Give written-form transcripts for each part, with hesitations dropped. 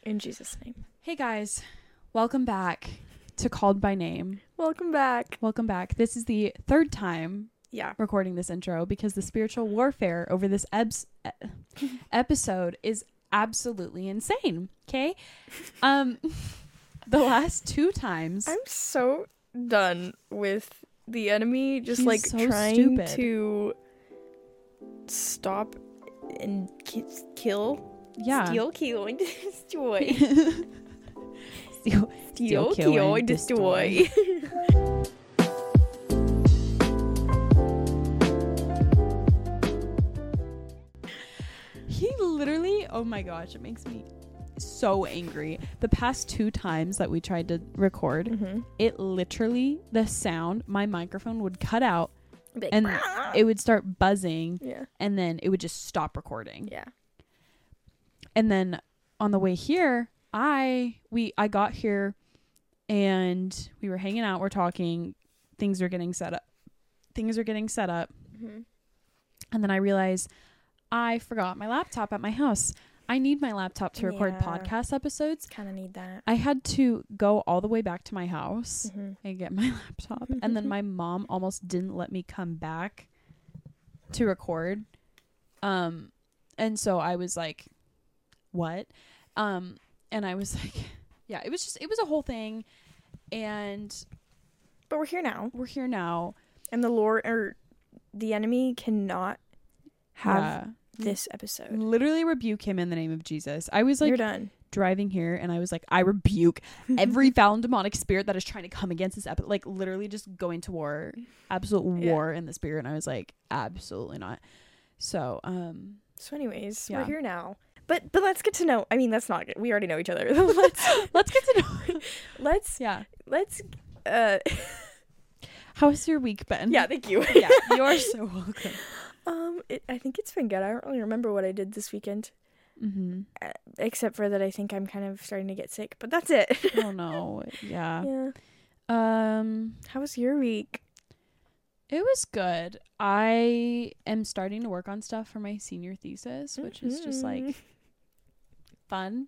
In Jesus' name. Hey guys, welcome back to Called by Name. Welcome back. Welcome back. This is the third time recording this intro because the spiritual warfare over this episode is absolutely insane. Okay? The last two times I'm so done with the enemy just He's like so trying stupid. to stop and kill. Yeah. Steal, kill, and destroy. Steal, Kill, and destroy. He literally, oh my gosh, it makes me so angry. The past two times that we tried to record, it literally, the sound, my microphone would cut out Like, and it would start buzzing yeah. and then it would just stop recording. Yeah. And then on the way here, I got here and we were hanging out, we're talking, things are getting set up. Mm-hmm. And then I realized I forgot my laptop at my house. I need my laptop to record podcast episodes. Kind of need that. I had to go all the way back to my house and get my laptop. And then my mom almost didn't let me come back to record. And so I was like, what? And I was like, yeah, it was a whole thing. And But we're here now. And the Lord, or the enemy, cannot have this episode. Literally rebuke him in the name of Jesus. I was like, You're done. Driving here and I was like, I rebuke every foul and demonic spirit that is trying to come against this episode. Like literally just going to war, absolute war in the spirit. And I was like, absolutely not. So anyways, we're here now. But let's get to know. I mean, that's not good. We already know each other. let's get to know. Let's How's your week been? Yeah, thank you. Yeah, you are so welcome. I think it's been good. I don't really remember what I did this weekend. Except for that I think I'm kind of starting to get sick, but that's it. Oh no. Yeah. How was your week? It was good. I am starting to work on stuff for my senior thesis, which is just like fun.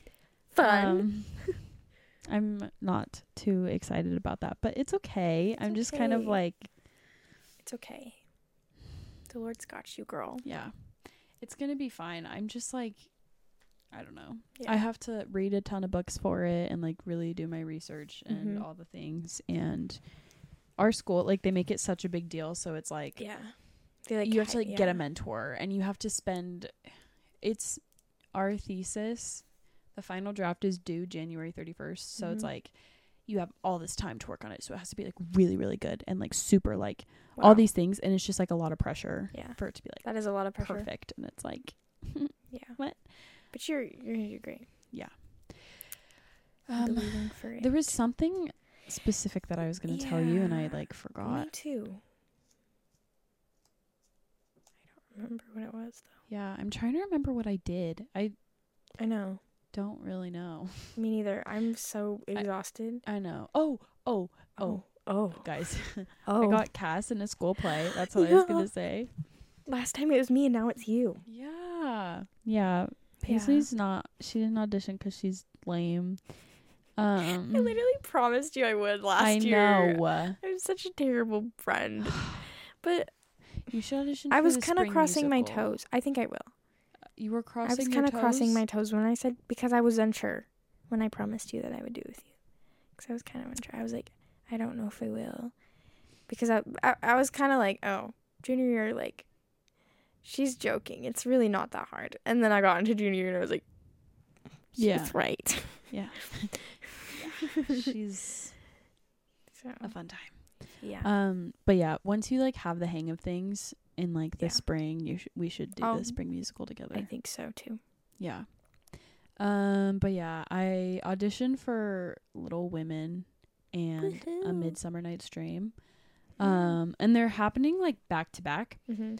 I'm not too excited about that, but it's okay. I'm just kind of like, it's okay. The Lord's got you, girl. Yeah. It's going to be fine. I'm just like, I don't know. Yeah. I have to read a ton of books for it and like really do my research and all the things. And our school, like they make it such a big deal. So it's like, you have to like get a mentor and you have to spend, it's our thesis. The final draft is due January 31st. So it's like you have all this time to work on it. So it has to be like really, really good and like super like all these things. And it's just like a lot of pressure for it to be like that is a lot of pressure. Perfect. And it's like, what? But you're great. Yeah. Believing for it. There was something specific that I was going to tell you and I like forgot. Me too. I don't remember what it was though. Yeah. I'm trying to remember what I did. I know. Don't really know. Me neither. I'm so exhausted. I know. Oh, guys. I got cast in a school play. That's what I was gonna say. Last time it was me and now it's you. Yeah. Paisley's not. She didn't audition because she's lame. I literally promised you I would last year. I know. I'm such a terrible friend. But you should audition. I was kind of crossing my toes. I think I will. You were crossing. I was kind of crossing my toes when I said, because I was unsure when I promised you that I would do with you. Because I was kind of unsure. I was like, I don't know if I will. Because I was kind of like, oh, junior year, like, she's joking. It's really not that hard. And then I got into junior year and I was like, she's right. Yeah. She's a fun time. Yeah. But yeah, once you like have the hang of things in like the spring, we should do the spring musical together. I think so too. Yeah. But yeah, I auditioned for Little Women and A Midsummer Night's Dream. And they're happening like back to back.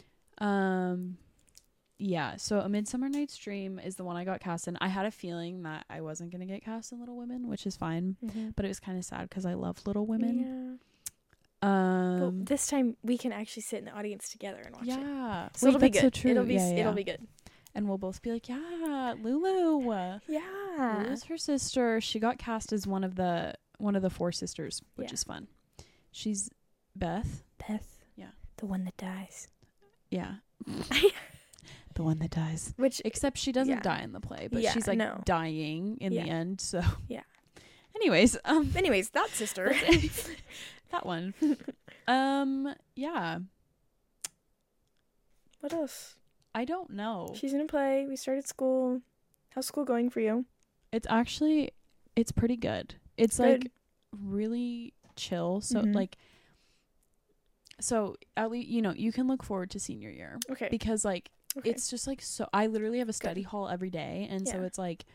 Yeah, so A Midsummer Night's Dream is the one I got cast in. I had a feeling that I wasn't going to get cast in Little Women, which is fine. But it was kind of sad because I love Little Women. Yeah. But this time we can actually sit in the audience together and watch it. Yeah. So it'll be good. So true. It'll be good. And we'll both be like, yeah, Lulu. Yeah. Lulu's her sister. She got cast as one of the 4 sisters, which is fun. She's Beth. Yeah. The one that dies. Yeah. The one that dies. Except she doesn't die in the play, but she's like dying in the end. So yeah. Anyways, that sister. That one. Yeah. What else? I don't know. She's in a play. We started school. How's school going for you? It's pretty good. It's like really chill. So so at least, you can look forward to senior year. Okay. Because it's just like, so I literally have a study hall every day. And so it's like,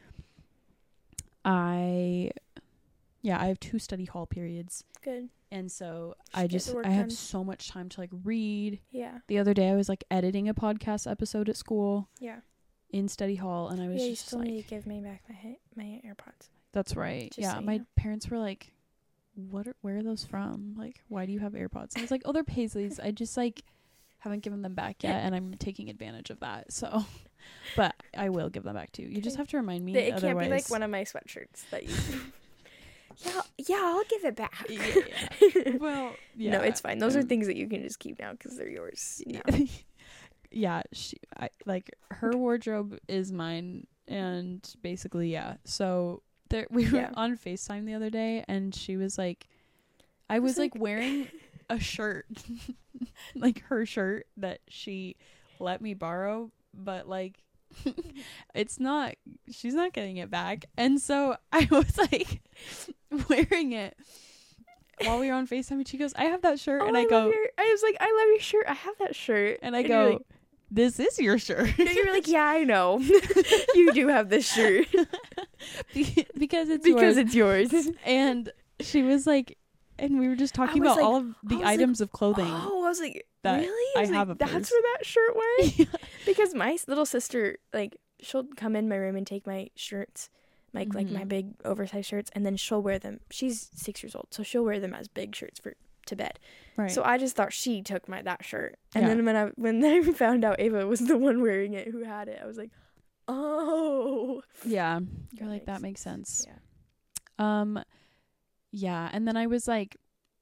I have 2 study hall periods. Good. And so I have so much time to read. Yeah. The other day I was editing a podcast episode at school. Yeah. In study hall, and I was you still need to give me back my AirPods. That's right. Just so my parents were like, where are those from? Why do you have AirPods? And I was like, oh, they're Paisley's. I just haven't given them back yet, and I'm taking advantage of that. So, but I will give them back to you. You just have to remind me. It can't be one of my sweatshirts that you. Yeah, I'll give it back. Yeah. Well, yeah. No, it's fine. Those are things that you can just keep now because they're yours. Yeah, her wardrobe is mine, and basically, yeah. So we were on FaceTime the other day, and she was like, I was wearing a shirt, her shirt that she let me borrow, but she's not getting it back. And so I was wearing it while we were on FaceTime, and she goes, I have that shirt. And I was like, I love your shirt. I have that shirt. And I go, this is your shirt. No, you're like, yeah, I know. You do have this shirt. Because it's yours. And she was like, and we were just talking about all of the items of clothing. Oh, I was like, that really? I have a purse. That's where that shirt went? Yeah. Because my little sister, she'll come in my room and take my shirts, my big oversized shirts, and then she'll wear them. She's 6 years old, so she'll wear them as big shirts to bed. Right. So I just thought she took that shirt. And then when I found out Ava was the one wearing it who had it, I was like, oh. Yeah. You're like, that makes sense. Yeah. Yeah. And then I was like,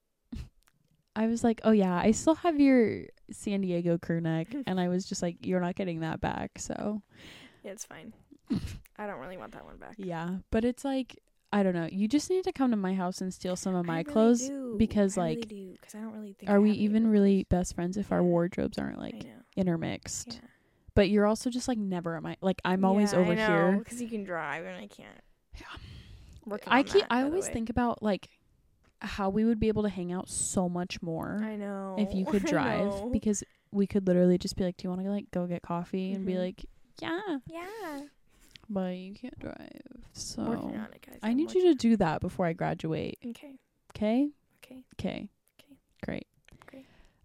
oh yeah, I still have your San Diego crew neck. And I was just like, you're not getting that back. So yeah, it's fine. I don't really want that one back. Yeah. But it's I don't know. You just need to come to my house and steal some of my clothes because I really do, because I don't really think. Are we even really best friends if our wardrobes aren't intermixed? Yeah. But you're also just never at my I'm always over here because you can drive and I can't. Yeah. I always think about how we would be able to hang out so much more. I know. If you could drive, because we could literally just be like, do you want to go get coffee? And be like, yeah. Yeah. But you can't drive, so working on it, guys. I need you to do that before I graduate. Okay. Okay. Okay. Okay. Okay. Great. Great.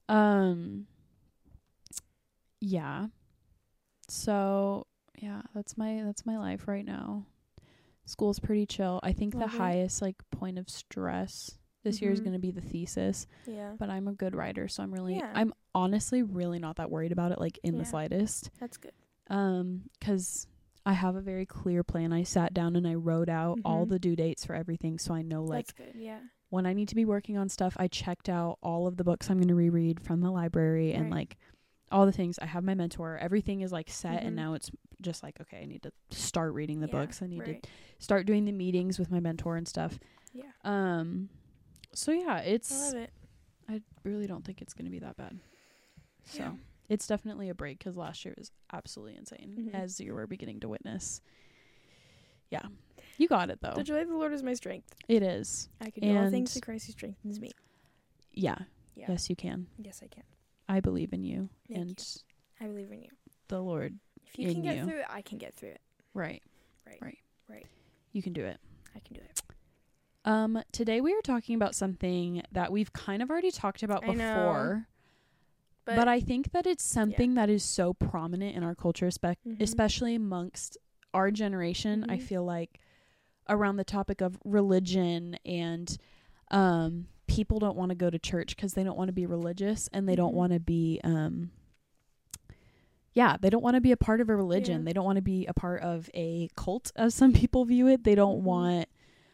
Yeah. So yeah, that's my life right now. School's pretty chill. I think the highest point of stress this year is going to be the thesis. Yeah. But I'm a good writer, so I'm honestly really not that worried about it in the slightest. That's good. 'Cause I have a very clear plan. I sat down and I wrote out all the due dates for everything, so I know that's good. Yeah. When I need to be working on stuff, I checked out all of the books I'm going to reread from the library and all the things. I have my mentor. Everything is set, and now it's just okay, I need to start reading the books. I need to start doing the meetings with my mentor and stuff. Yeah. So yeah, I love it. I really don't think it's going to be that bad. So it's definitely a break because last year was absolutely insane, as you were beginning to witness. Yeah. You got it, though. The joy of the Lord is my strength. It is. I can do all things through Christ who strengthens me. Yeah. Yes, you can. Yes, I can. I believe in you. Thank you. I believe in you. The Lord. If you can get through it, I can get through it. Right. You can do it. I can do it. Today we are talking about something that we've kind of already talked about before. But I think that it's something that is so prominent in our culture, especially amongst our generation. I feel around the topic of religion and people don't want to go to church because they don't want to be religious and they don't want to be they don't want to be a part of a religion. Yeah. They don't want to be a part of a cult, as some people view it. They don't want,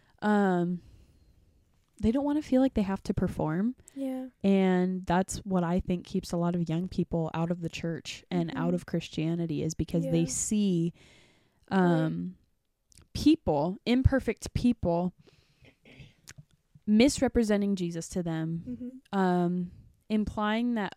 they don't want to feel like they have to perform. Yeah. And that's what I think keeps a lot of young people out of the church and out of Christianity, is because they see people, imperfect people, misrepresenting Jesus to them, implying that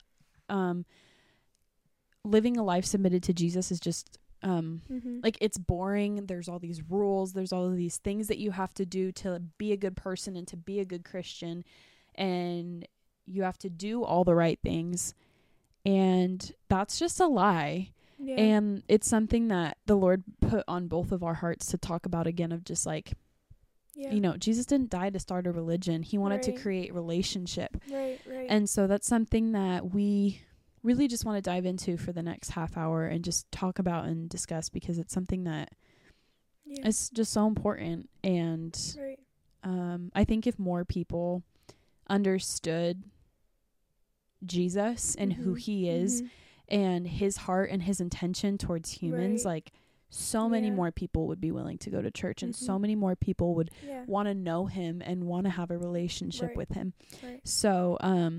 living a life submitted to Jesus is just like, it's boring. There's all these rules. There's all of these things that you have to do to be a good person and to be a good Christian. And you have to do all the right things. And that's just a lie. Yeah. And it's something that the Lord put on both of our hearts to talk about again, of just like, you know, Jesus didn't die to start a religion. He wanted to create relationship. Right. And so that's something that we really just want to dive into for the next half hour and just talk about and discuss, because it's something that is just so important. And I think if more people understood Jesus and who he is and his heart and his intention towards humans, like, so many more people would be willing to go to church, and so many more people would want to know him and want to have a relationship with him. So,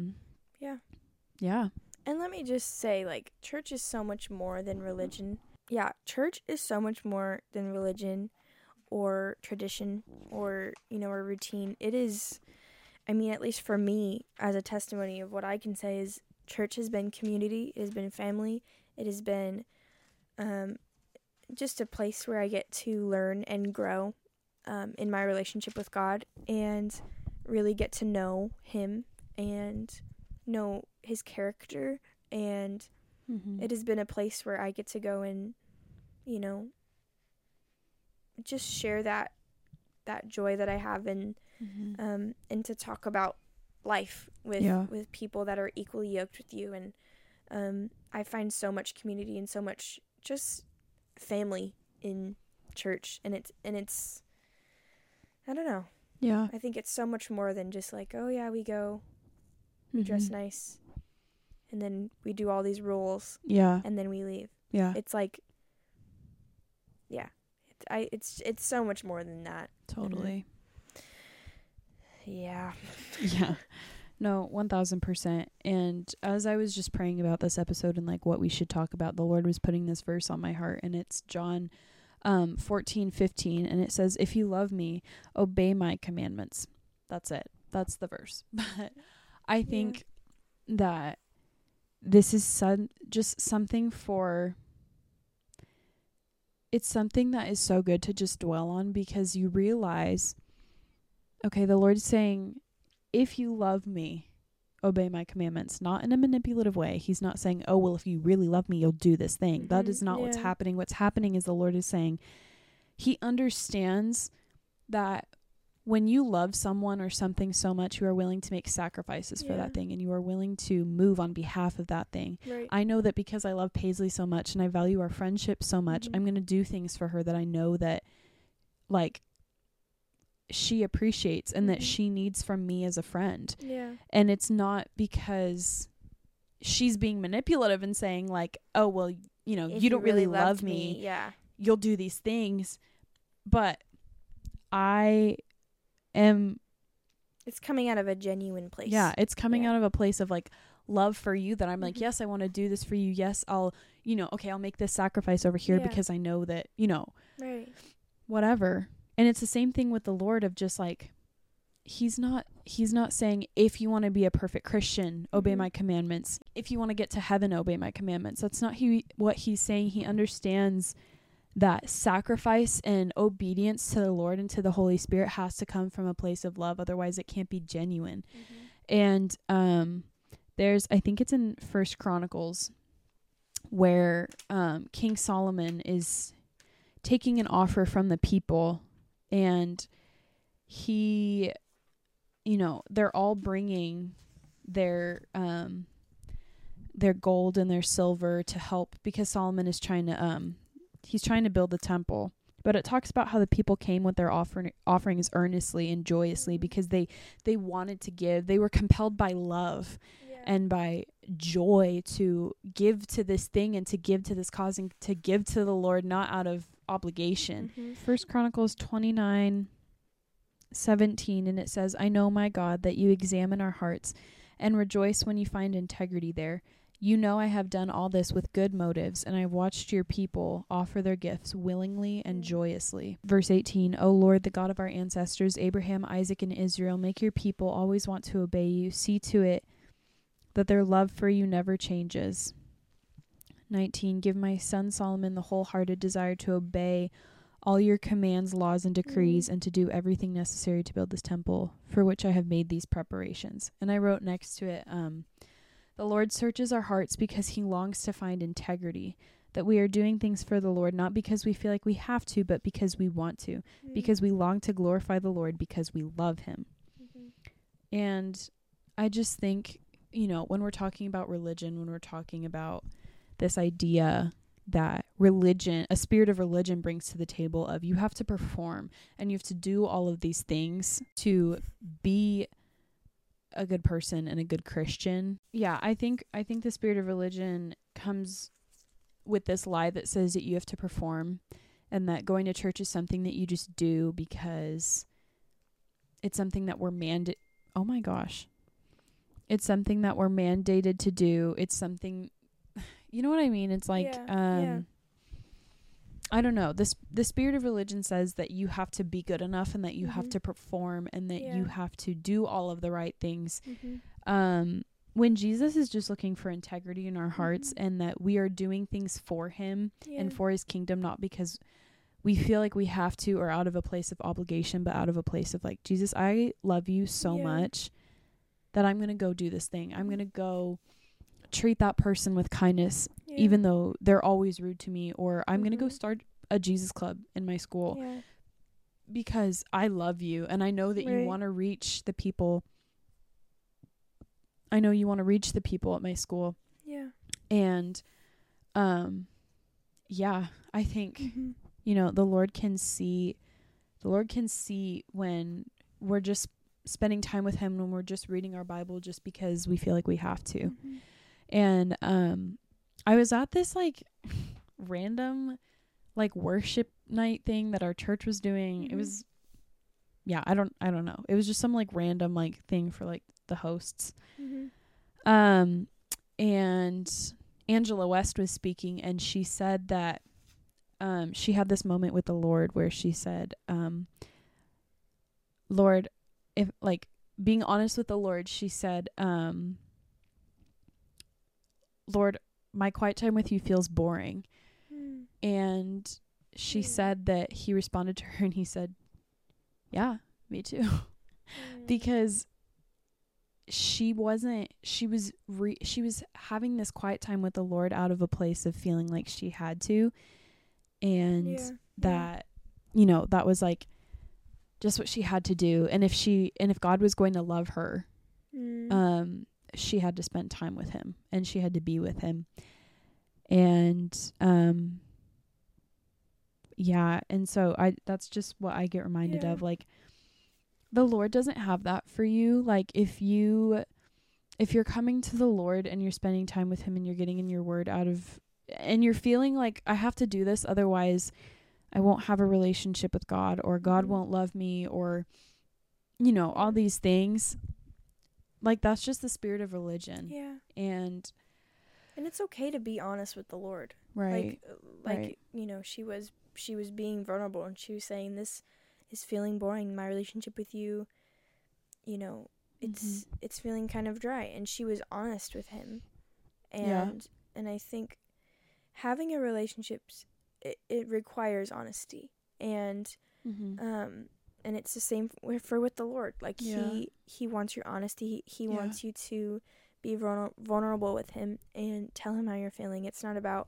yeah. And let me just say, like, church is so much more than religion. Yeah, church is so much more than religion or tradition or, you know, a routine. It is, I mean, at least for me, as a testimony of what I can say is, church has been community, it has been family, it has been just a place where I get to learn and grow in my relationship with God, and really get to know him and know his character. And it has been a place where I get to go and, you know, just share that joy that I have, and to talk about life with people that are equally yoked with you. And I find so much community and so much just family in church, and it's I don't know. Yeah. I think it's so much more than just like, oh yeah, we go, we dress nice, and then we do all these rules. Yeah. And then we leave. Yeah. It's like, it's so much more than that. Totally. Yeah. Yeah. No, 1000%. And as I was just praying about this episode and like what we should talk about, the Lord was putting this verse on my heart, and it's John 14:15, and it says, "If you love me, obey my commandments." That's it. That's the verse. But I think that this is just something it's something that is so good to just dwell on, because you realize, okay, the Lord's saying, if you love me, obey my commandments, not in a manipulative way. He's not saying, oh, well, if you really love me, you'll do this thing. That is not what's happening. What's happening is the Lord is saying he understands that when you love someone or something so much, you are willing to make sacrifices for that thing, and you are willing to move on behalf of that thing. Right. I know that because I love Paisley so much and I value our friendship so much, I'm going to do things for her that I know that, like, she appreciates and that she needs from me as a friend. Yeah. And it's not because she's being manipulative and saying like, oh, well, you know, if you don't really love me, you'll do these things. But it's coming out of a genuine place. Yeah, it's coming out of a place of like love for you, that I'm like, yes, I want to do this for you. Yes, I'll make this sacrifice over here because I know that, you know, whatever. And it's the same thing with the Lord, of just like, he's not saying, if you want to be a perfect Christian, obey my commandments. If you want to get to heaven, obey my commandments. That's not what he's saying. He understands that sacrifice and obedience to the Lord and to the Holy Spirit has to come from a place of love. Otherwise it can't be genuine. And I think it's in 1 Chronicles where King Solomon is taking an offer from the people, and he, you know, they're all bringing their gold and their silver to help, because Solomon is trying to he's trying to build the temple. But it talks about how the people came with their offerings earnestly and joyously, because they wanted to give. They were compelled by love. and by joy to give to this thing and to give to this cause and to give to the Lord, not out of obligation. First Chronicles 29:17, and it says, I know, my God, that you examine our hearts and rejoice when you find integrity there. You know I have done all this with good motives, and I watched your people offer their gifts willingly and joyously. Verse 18, O Lord, the God of our ancestors, Abraham, Isaac, and Israel, make your people always want to obey you. See to it that their love for you never changes. 19, give my son Solomon the wholehearted desire to obey all your commands, laws, and decrees, and to do everything necessary to build this temple, for which I have made these preparations. And I wrote next to it, the Lord searches our hearts because he longs to find integrity, that we are doing things for the Lord, not because we feel like we have to, but because we want to, because we long to glorify the Lord, because we love him. And I just think, when we're talking about religion, when we're talking about this idea that religion, a spirit of religion brings to the table of you have to perform and you have to do all of these things to be a good person and a good Christian. Yeah, I think the spirit of religion comes with this lie that says that you have to perform and that going to church is something that you just do because it's something that we're oh my gosh. It's something that we're mandated to do. It's something, you know what I mean? It's like, I don't know. The spirit of religion says that you have to be good enough and that you have to perform and that you have to do all of the right things. When Jesus is just looking for integrity in our hearts and that we are doing things for him and for his kingdom, not because we feel like we have to or out of a place of obligation, but out of a place of like, Jesus, I love you so much that I'm going to go do this thing. I'm going to go treat that person with kindness, even though they're always rude to me, or I'm going to go start a Jesus club in my school because I love you. And I know that you want to reach the people. I know you want to reach the people at my school. Yeah. And, I think, the Lord can see when we're just spending time with him, when we're just reading our Bible just because we feel like we have to. And I was at this like random like worship night thing that our church was doing. It was I don't know. It was just some like random like thing for like the hosts. And Angela West was speaking and she said that she had this moment with the Lord where she said, Lord, if like being honest with the Lord, she said, Lord, my quiet time with you feels boring. And she said that he responded to her and he said, yeah, me too. Because she was having this quiet time with the Lord out of a place of feeling like she had to. And that, that was like just what she had to do. And if God was going to love her, she had to spend time with him and she had to be with him. And, and so that's just what I get reminded of. Like, the Lord doesn't have that for you. Like, if you're coming to the Lord and you're spending time with him and you're getting in your word and you're feeling like I have to do this, otherwise I won't have a relationship with God, or God won't love me, or, all these things. Like, that's just the spirit of religion. Yeah. And it's okay to be honest with the Lord. Right. Like, she was being vulnerable and she was saying, this is feeling boring. My relationship with you, it's feeling kind of dry. And she was honest with him. And I think having a relationship, it requires honesty. And and it's the same with the Lord. Like, he wants your honesty. He wants you to be vulnerable with him and tell him how you're feeling. It's not about,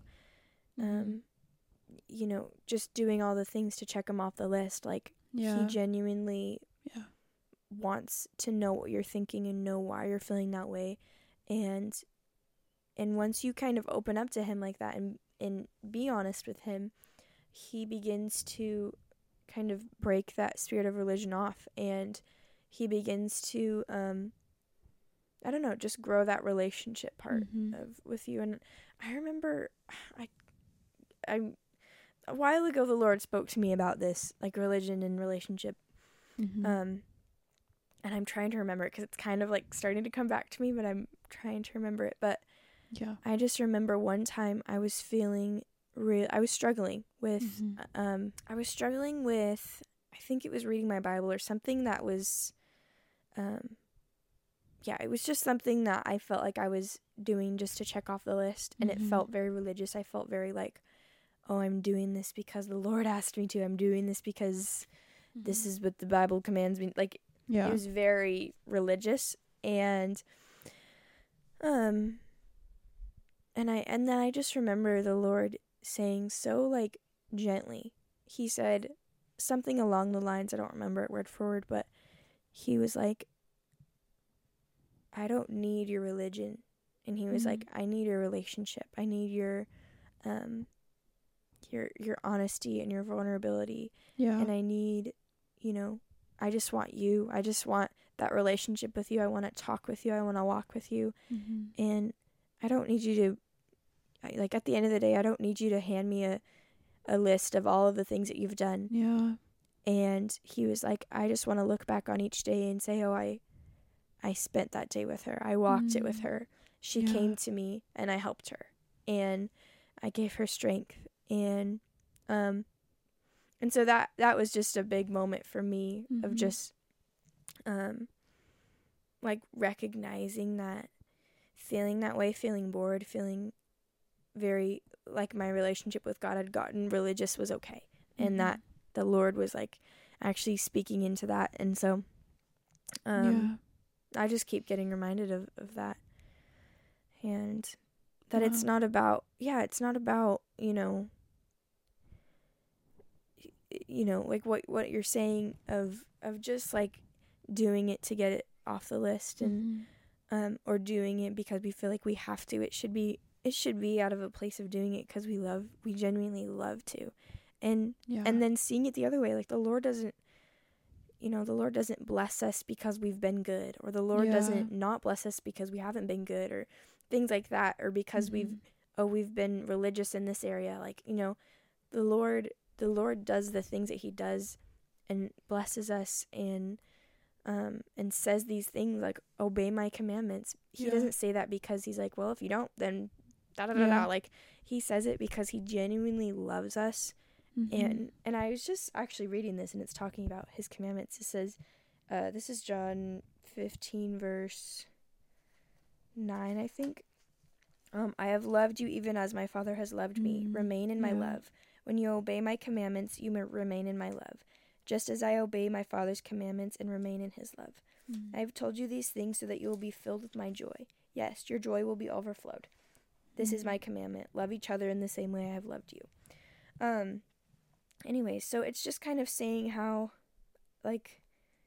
just doing all the things to check him off the list. Like, he genuinely wants to know what you're thinking and know why you're feeling that way. And once you kind of open up to him like that and be honest with him, he begins to kind of break that spirit of religion off, and he begins to I don't know, just grow that relationship part with you. And I remember I a while ago, the Lord spoke to me about this, like religion and relationship. And I'm trying to remember it because it's kind of like starting to come back to me, but I'm trying to remember it. But yeah, I just remember one time I was feeling I was struggling with, I think it was reading my Bible or something that was, it was just something that I felt like I was doing just to check off the list. And it felt very religious. I felt very like, oh, I'm doing this because the Lord asked me to. I'm doing this because this is what the Bible commands me. Like, it was very religious. And then I just remember the Lord saying so, like, gently. He said something along the lines, I don't remember it word for word, but he was like, I don't need your religion. And he was like, I need your relationship. I need your honesty and your vulnerability. Yeah. And I need, I just want you. I just want that relationship with you. I want to talk with you. I want to walk with you. And I don't need you to, like, at the end of the day, I don't need you to hand me a list of all of the things that you've done. Yeah. And he was like, I just want to look back on each day and say, oh, I spent that day with her. I walked it with her. She came to me and I helped her. And I gave her strength. And so that was just a big moment for me of just, like, recognizing that, feeling that way, feeling bored, feeling very, like, my relationship with God had gotten religious was okay. And that the Lord was, like, actually speaking into that. And so, I just keep getting reminded of that. And that it's not about, like what you're saying of just, like, doing it to get it off the list and or doing it because we feel like we have to. It should be out of a place of doing it because we genuinely love to. And then seeing it the other way, like, the Lord doesn't bless us because we've been good, or the Lord doesn't not bless us because we haven't been good, or things like that, or because we've been religious in this area. Like, the Lord does the things that he does and blesses us and says these things like, obey my commandments. He doesn't say that because he's like, well, if you don't, then da-da-da-da. Like, he says it because he genuinely loves us. And I was just actually reading this, and it's talking about his commandments. It says, this is John 15, verse 9, I think. I have loved you even as my Father has loved me. Remain in my love. When you obey my commandments, you may remain in my love, just as I obey my Father's commandments and remain in his love. I have told you these things so that you will be filled with my joy. Yes, your joy will be overflowed. This is my commandment. Love each other in the same way I have loved you. Anyway, so it's just kind of saying how, like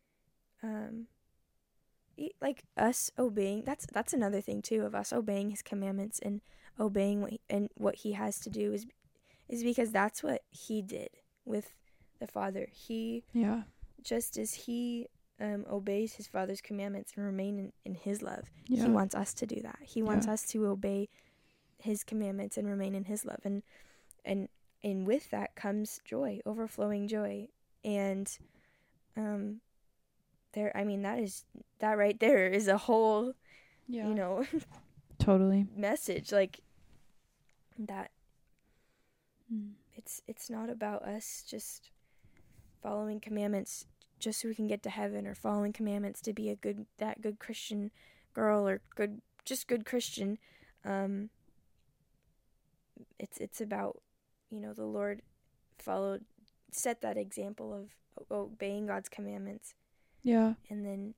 us obeying, that's another thing too, of us obeying his commandments and obeying what he has to do is because that's what he did with the Father. Just as he obeys his Father's commandments and remain in his love, he wants us to do that. He wants us to obey his commandments and remain in his love. And with that comes joy, overflowing joy. And that right there is a whole totally message, like that. It's not about us just following commandments just so we can get to heaven, or following commandments to be good Christian girl, or good Christian. It's about, the Lord set that example of obeying God's commandments. Yeah. And then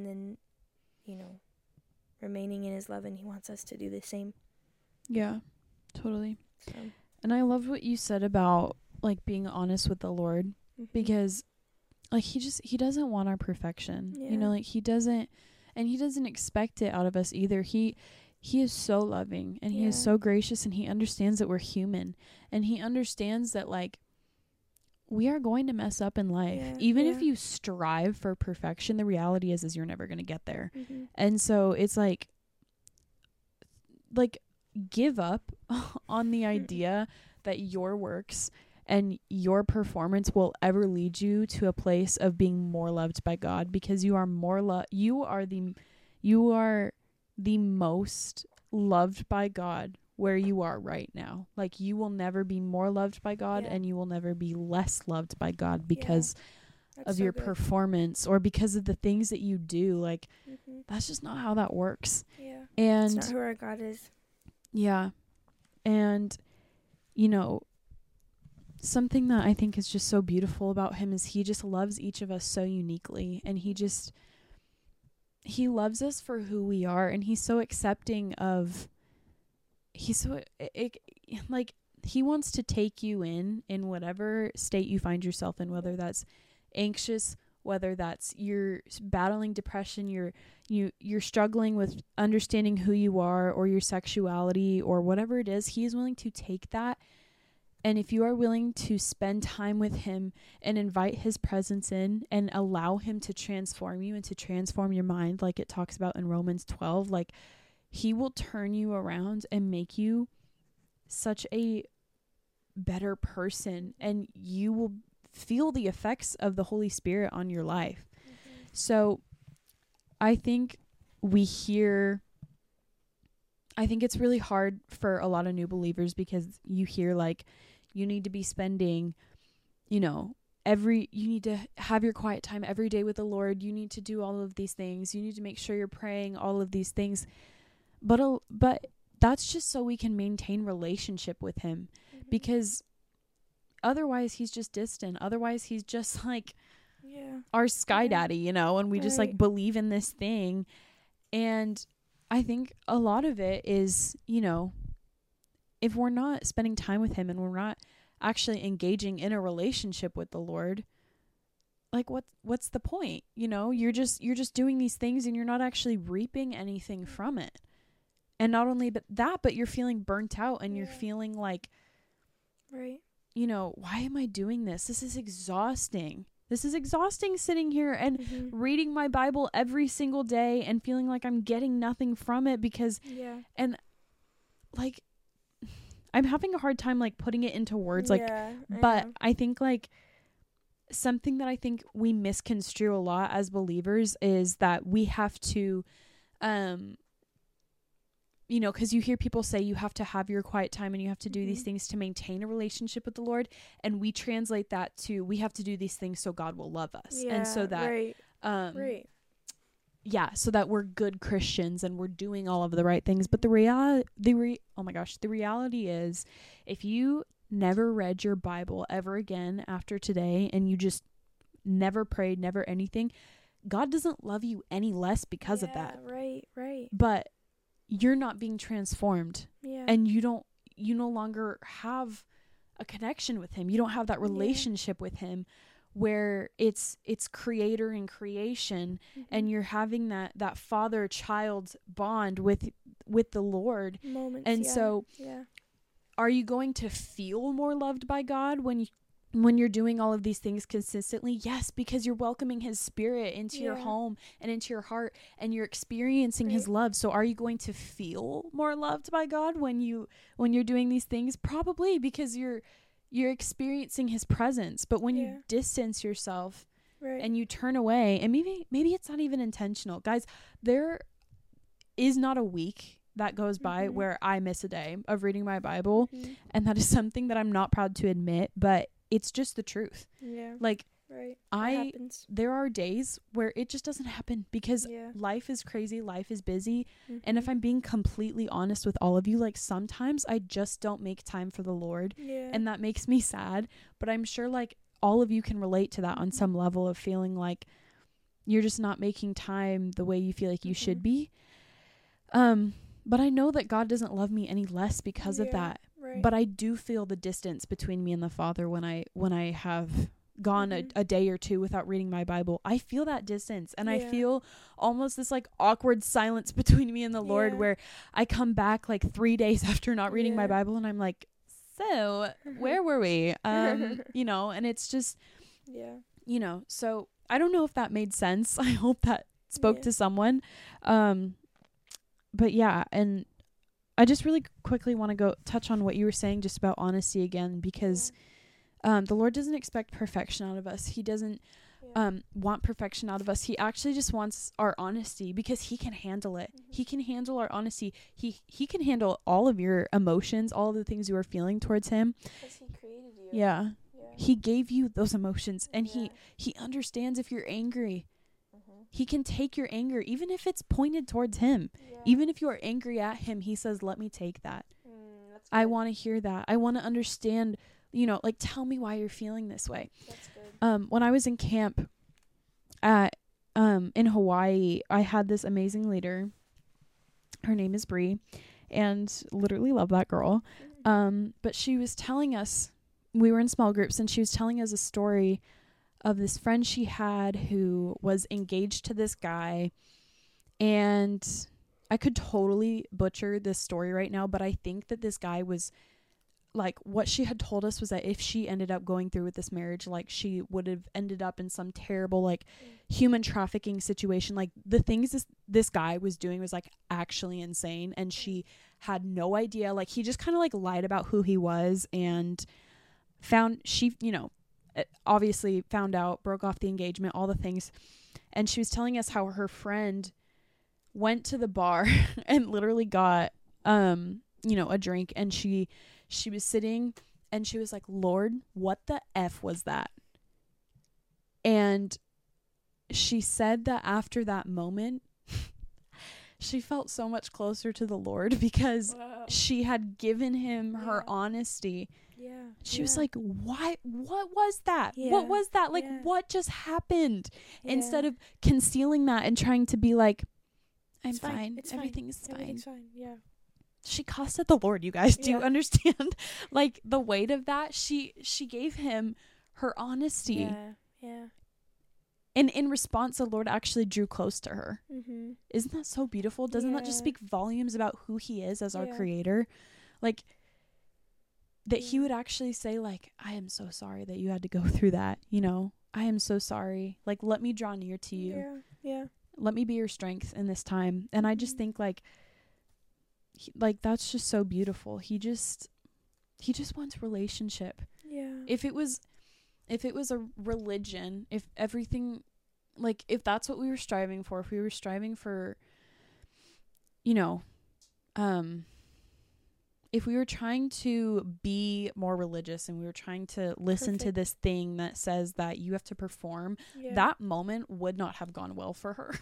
remaining in his love, and he wants us to do the same. Yeah, totally. So. And I loved what you said about, like, being honest with the Lord, because, like, he doesn't want our perfection. Like, he doesn't expect it out of us either. He is so loving, and he is so gracious, and he understands that we're human, and he understands that, like, we are going to mess up in life. Even if you strive for perfection, the reality is you're never going to get there. And so it's like give up on the idea that your works and your performance will ever lead you to a place of being more loved by God, because you are you are the most loved by God where you are right now. Like, you will never be more loved by God, and you will never be less loved by God because of your performance or because of the things that you do. Like, that's just not how that works. Yeah. And it's not who our God is. Yeah. And, you know, something that I think is just so beautiful about him is he just loves each of us so uniquely, and he loves us for who we are, and he's so accepting of, he wants to take you in whatever state you find yourself in, whether that's anxious, whether that's you're battling depression, you're struggling with understanding who you are, or your sexuality, or whatever it is. He is willing to take that. And if you are willing to spend time with him and invite his presence in and allow him to transform you and to transform your mind, like it talks about in Romans 12, like, he will turn you around and make you such a better person, and you will feel the effects of the Holy Spirit on your life. So I think it's really hard for a lot of new believers, because you hear, like, you need to be spending, you need to have your quiet time every day with the Lord. You need to do all of these things. You need to make sure you're praying, all of these things. But that's just so we can maintain relationship with him, because otherwise he's just distant. Otherwise he's just like our sky daddy, and we just like believe in this thing. And I think a lot of it is, if we're not spending time with him and we're not actually engaging in a relationship with the Lord, like what's the point? You're just doing these things and you're not actually reaping anything from it. And not only but you're feeling burnt out, and you're feeling like, why am I doing this? This is exhausting. This is exhausting, sitting here and reading my Bible every single day and feeling like I'm getting nothing from it, because and like I'm having a hard time like putting it into words, but I think like something that I think we misconstrue a lot as believers is that we have to because you hear people say you have to have your quiet time and you have to do these things to maintain a relationship with the Lord, and we translate that to we have to do these things so God will love us, and so that so that we're good Christians and we're doing all of the right things. But the reality is, if you never read your Bible ever again after today, and you just never prayed, never anything, God doesn't love you any less because of that. Right. But you're not being transformed, and you no longer have a connection with him. You don't have that relationship with him where it's creator and creation, and you're having that father-child bond with the Lord. So are you going to feel more loved by God when you're doing all of these things consistently? Yes, because you're welcoming his spirit into your home and into your heart, and you're experiencing his love. So are you going to feel more loved by God when you're doing these things? Probably, because you're experiencing his presence. But when you distance yourself and you turn away, and maybe it's not even intentional. Guys, there is not a week that goes by where I miss a day of reading my Bible, and that is something that I'm not proud to admit, but it's just the truth. There are days where it just doesn't happen, because life is crazy, life is busy. And if I'm being completely honest with all of you, like, sometimes I just don't make time for the Lord, and that makes me sad. But I'm sure like all of you can relate to that on some level, of feeling like you're just not making time the way you feel like you should be. But I know that God doesn't love me any less because of that. But I do feel the distance between me and the Father when I have gone a day or two without reading my Bible. I feel that distance, and I feel almost this like awkward silence between me and the Lord, where I come back like 3 days after not reading my Bible, and I'm like, so where were we? You know, and it's just, you know, so I don't know if that made sense. I hope that spoke to someone. But yeah, and I just really quickly want to go touch on what you were saying just about honesty again, because the Lord doesn't expect perfection out of us. He doesn't want perfection out of us. He actually just wants our honesty, because he can handle it. He can handle our honesty. He can handle all of your emotions, all of the things you are feeling towards him. Because he created you. Yeah. He gave you those emotions, and he understands if you're angry. He can take your anger, even if it's pointed towards him. Even if you are angry at him, he says, let me take that. I want to hear that. I want to understand, you know, like, tell me why you're feeling this way. That's good. When I was in camp at in Hawaii, I had this amazing leader. Her name is Bree, and literally love that girl. But she was telling us, we were in small groups, and she was telling us a story of this friend she had who was engaged to this guy. And I could totally butcher this story right now, but I think that this guy was, like, what she had told us was that if she ended up going through with this marriage, like, she would have ended up in some terrible, like, human trafficking situation. Like, the things this guy was doing was, like, actually insane, and she had no idea. Like, he just kind of, like, lied about who he was, and you know, obviously found out, broke off the engagement, all the things. And she was telling us how her friend went to the bar and literally got, you know, a drink, and she was sitting and she was like, Lord, what the F was that? And she said that after that moment, she felt so much closer to the Lord, because she had given him her honesty. She was like, what was that? What was that? Like, what just happened? Instead of concealing that and trying to be like, I'm fine. Everything's fine. Everything's fine. Yeah. She costed the Lord, you guys. Do you understand? Like, the weight of that? She gave him her honesty. Yeah. And in response, the Lord actually drew close to her. Isn't that so beautiful? Doesn't that just speak volumes about who he is as our creator? Like, that he would actually say, like, I am so sorry that you had to go through that. You know, I am so sorry. Like, let me draw near to you. Yeah. Let me be your strength in this time. And I just think, like, that's just so beautiful. He just wants relationship. Yeah. If it was a religion, if everything, like, if that's what we were striving for, if we were striving for, you know, if we were trying to be more religious and we were trying to listen to this thing that says that you have to perform, that moment would not have gone well for her.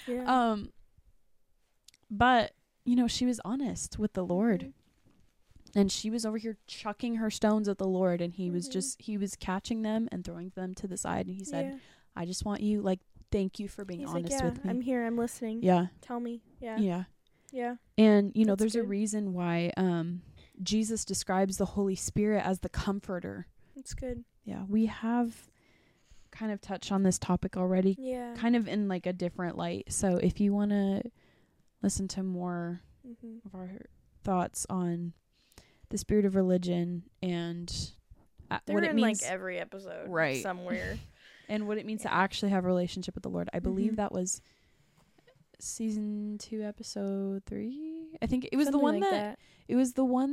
But, you know, she was honest with the Lord. And she was over here chucking her stones at the Lord, and he was catching them and throwing them to the side. And he said, I just want you, like, thank you for being honest with me. I'm here. I'm listening. Yeah. Tell me. Yeah. Yeah. And, you know, there's a reason why Jesus describes the Holy Spirit as the comforter. That's good. Yeah. We have kind of touched on this topic already. Yeah. Kind of in, like, a different light. So if you want to listen to more of our thoughts on the spirit of religion and what it means, like, every episode. Right. Somewhere. And what it means to actually have a relationship with the Lord. I believe that was season 2, episode 3. I think it was something the one that it was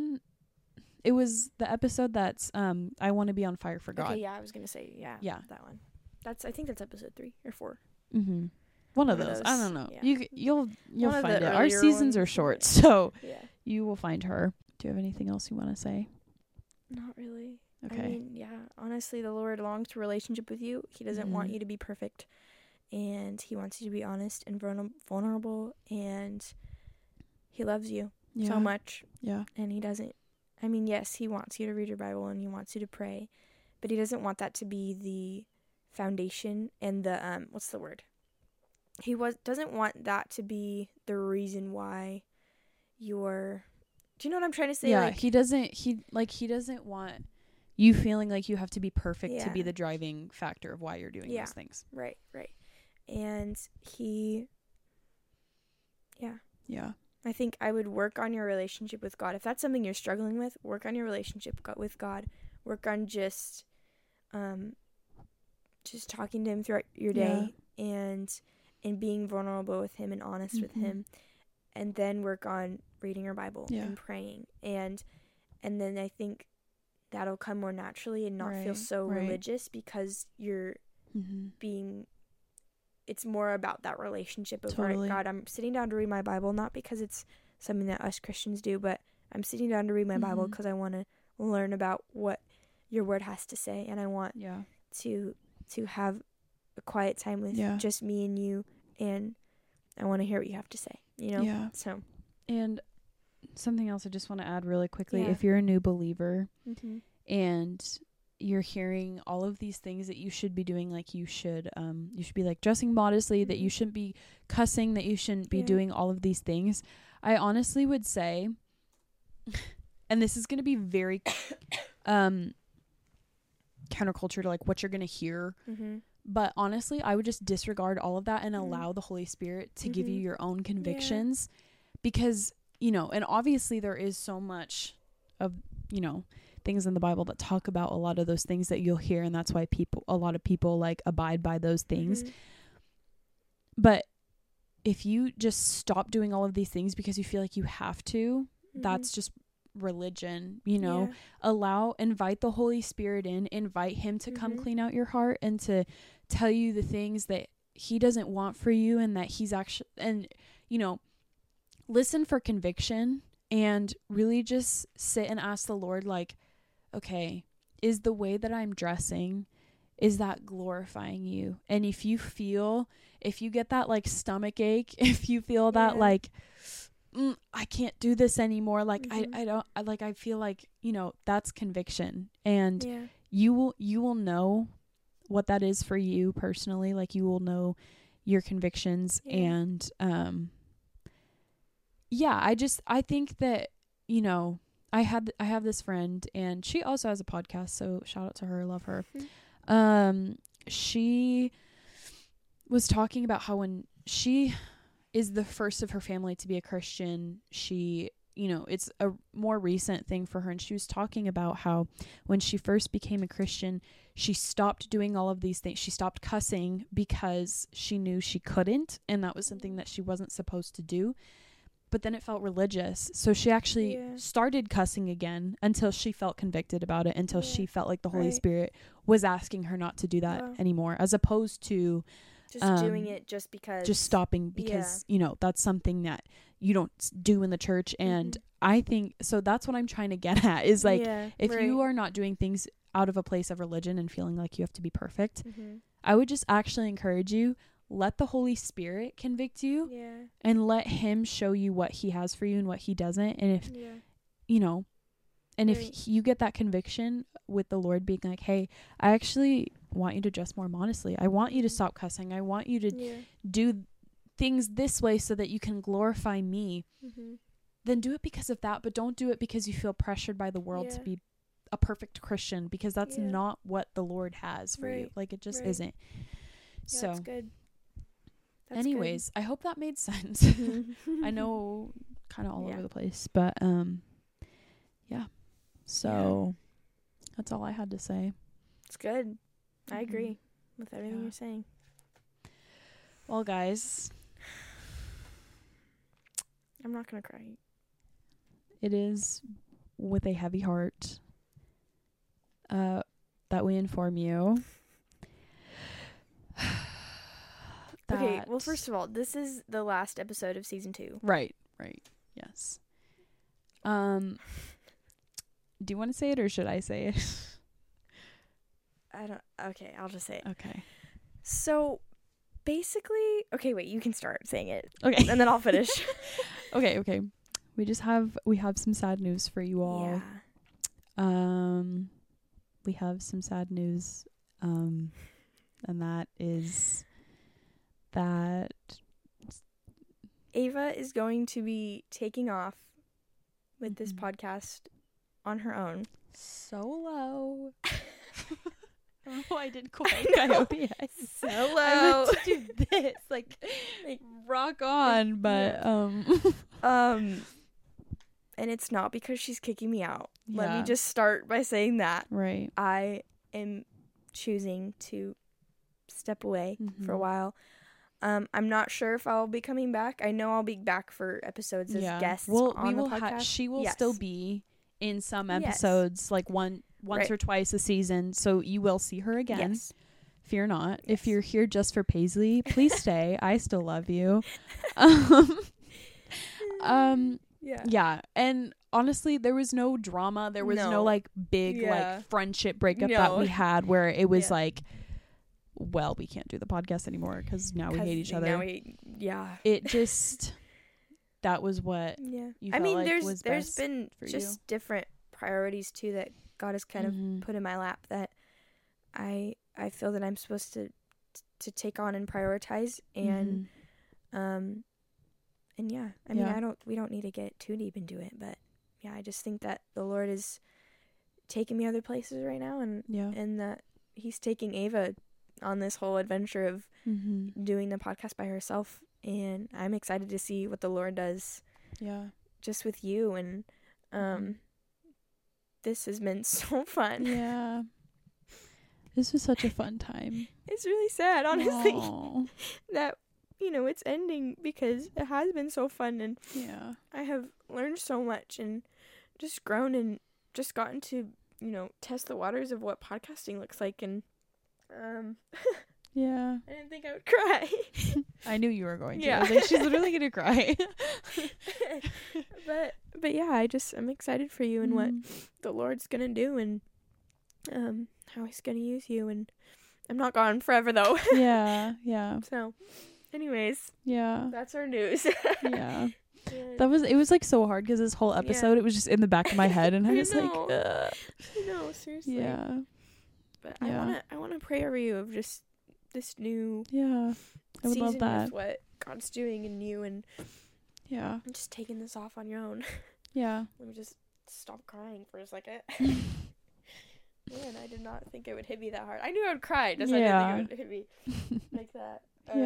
the episode that's I want to be on fire for God. Okay, I was gonna say that one. I think that's episode 3 or 4. One of those. I don't know. Yeah. You'll find it. Our seasons are short, so you will find her. Do you have anything else you want to say? Not really. Okay. I mean, honestly, the Lord longs for a relationship with you. He doesn't want you to be perfect, and he wants you to be honest and vulnerable, and he loves you so much. Yeah. And he doesn't, I mean, yes, he wants you to read your Bible and he wants you to pray, but he doesn't want that to be the foundation and the, what's the word? He doesn't want that to be the reason why you're, do you know what I'm trying to say? Yeah, like, he doesn't want you feeling like you have to be perfect to be the driving factor of why you're doing those things. Right. And he, I think I would work on your relationship with God. If that's something you're struggling with, work on your relationship with God. Work on just talking to him throughout your day and being vulnerable with him and honest with him. And then work on reading your Bible and praying. And then I think that'll come more naturally and not feel so religious, because you're being, it's more about that relationship of, all right, God, I'm sitting down to read my Bible, not because it's something that us Christians do, but I'm sitting down to read my Bible because I want to learn about what your word has to say, and I want to have a quiet time with just me and you, and I want to hear what you have to say, you know? Yeah. So, and something else I just want to add really quickly. If you're a new believer and you're hearing all of these things that you should be doing, like you should be like dressing modestly, that you shouldn't be cussing, that you shouldn't be doing all of these things, I honestly would say, and this is going to be very counterculture to like what you're going to hear, but honestly, I would just disregard all of that and allow the Holy Spirit to give you your own convictions, because, you know, and obviously there is so much of, you know, things in the Bible that talk about a lot of those things that you'll hear, and that's why a lot of people like abide by those things. But if you just stop doing all of these things because you feel like you have to, that's just religion, you know. Invite the Holy Spirit in, invite him to come clean out your heart and to tell you the things that he doesn't want for you, and that he's actually, and, you know, listen for conviction and really just sit and ask the Lord, like, okay, is the way that I'm dressing, is that glorifying you? And if you get that like stomach ache, if you feel that like, I can't do this anymore, like I feel like, you know, that's conviction, and you will know what that is for you personally. Like, you will know your convictions. And I think that, you know, I have this friend, and she also has a podcast, so shout out to her, love her. She was talking about how when she is the first of her family to be a Christian, she, you know, it's a more recent thing for her, and she was talking about how when she first became a Christian, she stopped doing all of these things. She stopped cussing because she knew she couldn't, and that was something that she wasn't supposed to do. But then it felt religious, so she actually started cussing again until she felt convicted about it, until she felt like the Holy Spirit was asking her not to do that anymore, as opposed to just doing it just stopping because you know, that's something that you don't do in the church. And I think so that's what I'm trying to get at, is like, if you are not doing things out of a place of religion and feeling like you have to be perfect, I would just actually encourage you, let the Holy Spirit convict you, and let him show you what he has for you and what he doesn't. And if you know, and if you get that conviction with the Lord being like, hey, I actually want you to dress more modestly, I want you to stop cussing, I want you to do things this way so that you can glorify me, then do it because of that. But don't do it because you feel pressured by the world to be a perfect Christian, because that's not what the Lord has for you. Like, it just isn't. So that's good. Anyways, good. I hope that made sense. I know, kind of all over the place, but so that's all I had to say. It's good. I agree with everything you're saying. Well, guys, I'm not gonna cry. It is with a heavy heart that we inform you. Okay, well, first of all, this is the last episode of season 2. Right, yes. Do you want to say it, or should I say it? Okay, I'll just say it. Okay. So, basically, okay, wait, you can start saying it. Okay. And then I'll finish. Okay. We have some sad news for you all. Yeah. We have some sad news, and that is that Ava is going to be taking off with this podcast on her own. Solo. Oh, I did quite Coyote. Solo. I meant to do this, like rock on, but And it's not because she's kicking me out. Yeah. Let me just start by saying that. Right. I am choosing to step away for a while. I'm not sure if I'll be coming back. I know I'll be back for episodes as guests on the podcast. She will still be in some episodes, like once or twice a season. So you will see her again. Yes. Fear not. Yes. If you're here just for Paisley, please stay. I still love you. Yeah. And honestly, there was no drama. There was no like big like friendship breakup that we had where it was like, well, we can't do the podcast anymore because now we hate each other. It just, that was what you felt like was best. There's been just different priorities too that God has kind of put in my lap that I feel that I'm supposed to take on and prioritize. And and yeah, I mean, we don't need to get too deep into it, but yeah, I just think that the Lord is taking me other places right now, and that He's taking Ava on this whole adventure of doing the podcast by herself, and I'm excited to see what the Lord does. Yeah, just with you, and this has been so fun. Yeah, this was such a fun time. It's really sad, honestly, that it's ending because it has been so fun, and I have learned so much and just grown and just gotten to test the waters of what podcasting looks like, and I didn't think I would cry. I knew you were going to. I was like, she's literally gonna cry. but yeah, I'm excited for you and what the Lord's gonna do, and how He's gonna use you, and I'm not gone forever though. Yeah. So anyways, that's our news. It was like so hard because this whole episode it was just in the back of my head, and I was like, I know, seriously. But I want to pray over you of just this new I would love that. With what God's doing in you, and just taking this off on your own. Let me just stop crying for a second. Man, I did not think it would hit me that hard. I knew I would cry, just I didn't think it would hit me like that. But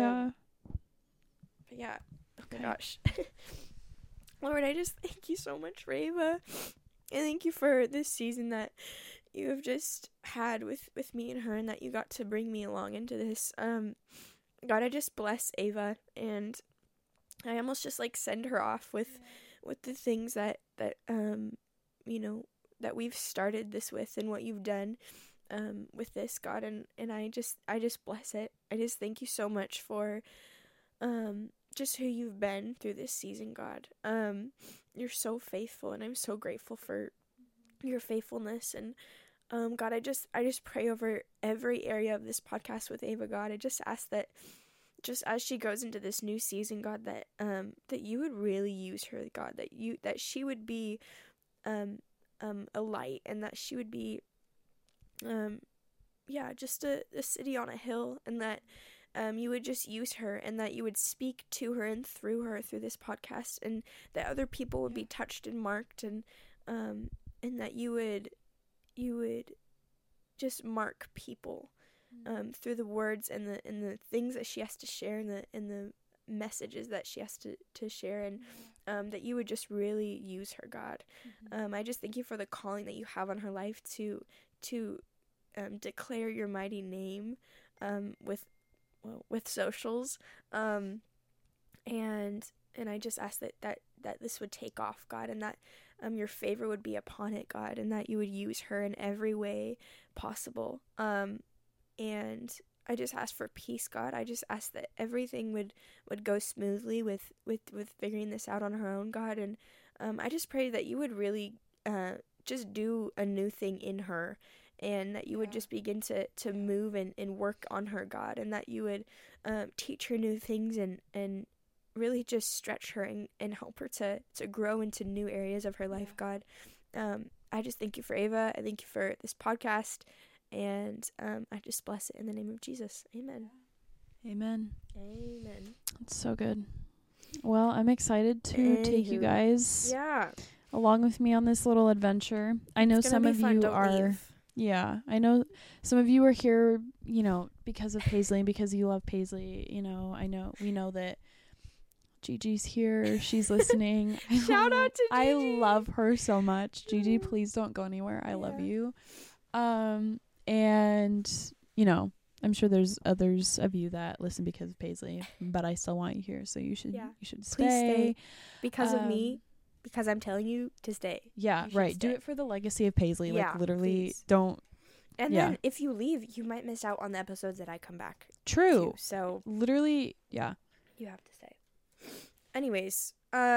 oh my gosh. Lord, I just thank you so much for Ava. And thank you for this season that you have just had with me and her, and that you got to bring me along into this. God, I just bless Ava, and I almost just like send her off with the things that that we've started this with, and what you've done with this, God, and I just bless it. I just thank you so much for just who you've been through this season, God. You're so faithful, and I'm so grateful for your faithfulness. And God, I just pray over every area of this podcast with Ava, God. I just ask that just as she goes into this new season, God, that that you would really use her, God, that she would be a light, and that she would be just a city on a hill, and that you would just use her, and that you would speak to her and through her through this podcast, and that other people would be touched and marked, and that you would just mark people through the words and the things that she has to share, and the messages that she has to share, and that you would just really use her, God. I just thank you for the calling that you have on her life to declare your mighty name with socials, and I just ask that this would take off, God, and that your favor would be upon it, God, and that you would use her in every way possible, and I just ask for peace, God. I just ask that everything would go smoothly with figuring this out on her own, God, and I just pray that you would really just do a new thing in her, and that you would just begin to move and work on her, God, and that you would teach her new things, and really just stretch her and help her to grow into new areas of her life, God. I just thank you for Ava. I thank you for this podcast, and I just bless it in the name of Jesus. Amen. Amen. Amen. That's so good. Well, I'm excited to take you guys along with me on this little adventure. I know some of you are... Yeah, I know some of you are here, because of Paisley and because you love Paisley. We know that Gigi's here. She's listening. Shout out to Gigi. I love her so much. Gigi, please don't go anywhere. I love you. And, you know, I'm sure there's others of you that listen because of Paisley, but I still want you here, so you should stay. Please stay because of me, because I'm telling you to stay. Yeah, right. Stay. Do it for the legacy of Paisley. Yeah, like, literally, please. Don't. And then if you leave, you might miss out on the episodes that I come back. True. To, so literally, yeah. You have to stay. Anyways,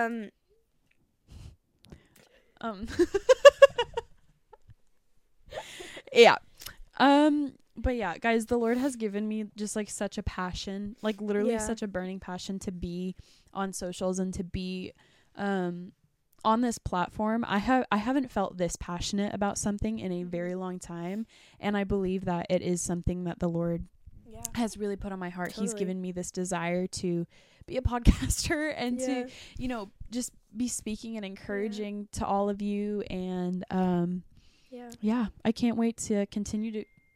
yeah. But yeah, guys, the Lord has given me just like such a passion, like literally such a burning passion to be on socials and to be on this platform. I haven't felt this passionate about something in a very long time, and I believe that it is something that the Lord has really put on my heart. Totally. He's given me this desire to be a podcaster and to, you know, just be speaking and encouraging to all of you, and I can't wait to continue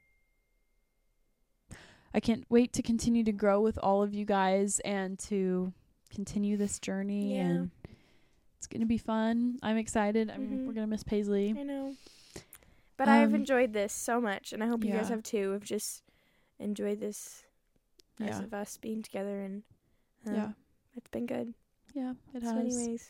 to grow with all of you guys and to continue this journey, and it's gonna be fun. I'm excited. I mean, we're gonna miss Paisley. I know, but I've enjoyed this so much, and I hope you guys have too. We've just enjoyed this as of us being together, and it's been good. Yeah, it has. So anyways,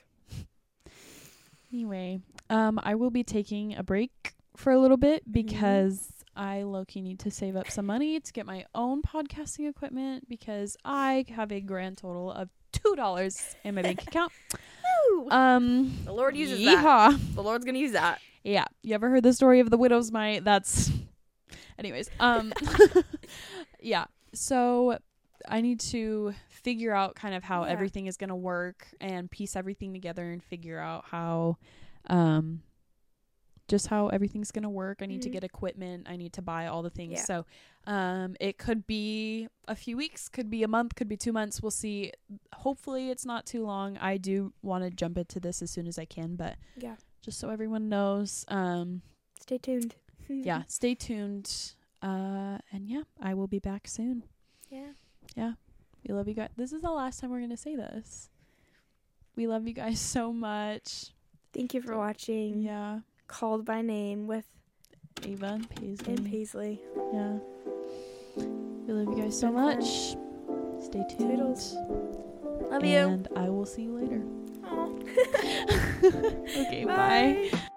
I will be taking a break for a little bit because I low-key need to save up some money to get my own podcasting equipment, because I have a grand total of $2 in my bank account. The Lord uses that. The Lord's gonna use that. Yeah. You ever heard the story of the widow's mite? That's anyways. Yeah. So I need to figure out kind of how everything is gonna work and piece everything together and figure out how just how everything's gonna work. I need to get equipment. I need to buy all the things. Yeah. So it could be a few weeks, could be a month, could be 2 months. We'll see. Hopefully it's not too long. I do want to jump into this as soon as I can, but just so everyone knows, stay tuned. Stay tuned. And I will be back soon. Yeah. We love you guys. This is the last time we're gonna say this. We love you guys so much. Thank you for watching. Yeah. Called by Name with Ava and Paisley. Yeah. We love you guys so much. Stay tuned. Toodles. Love you. And I will see you later. Okay, bye.